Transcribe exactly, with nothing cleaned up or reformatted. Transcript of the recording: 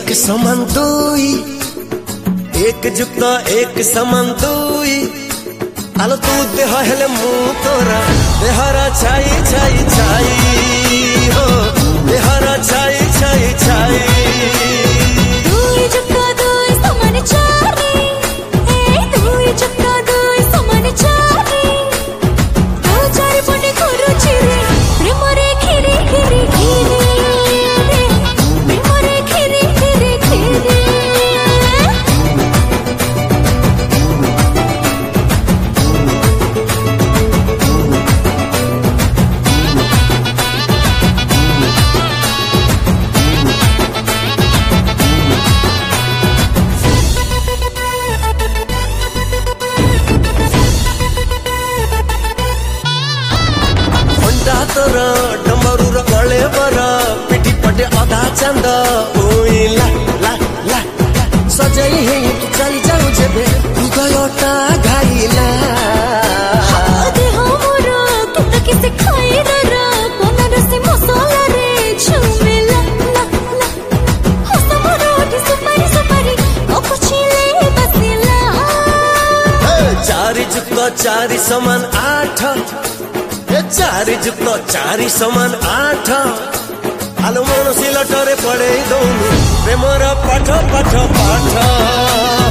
एक समान दुई, एक जुक्त एक समान दुई। आलो तू देह हेले मु तोरा देहरा छाई छाई छाई हो, देहरा छाई छाई छाई। दुई जुक्त दुई समान चारि, ए दुई जुक्त दुई समान चारि। तो चारि पटे करूछि रे प्रेम रे खिरी खिरी खिरी रे, प्रेम रे खिरी खिरी खिरी। तोर डमरू गले बर पिठी पटे अधा चंद ओइला ला ला सजई है चली जाऊ जेबे गयोटा घाइला। देह मोर कित किसे खाई रा कोनर से मसाला रे झुमेला ला ला। हस मोर ओठी सुपारी सुपारी ओ पुछिले बसिला। चारि जुक्त चारि समान आठ, चारि जुक्त चारि समान आठ। आलो मन सिलटरे पड़े दौनु प्रेमर पाठ पाठ पाठ।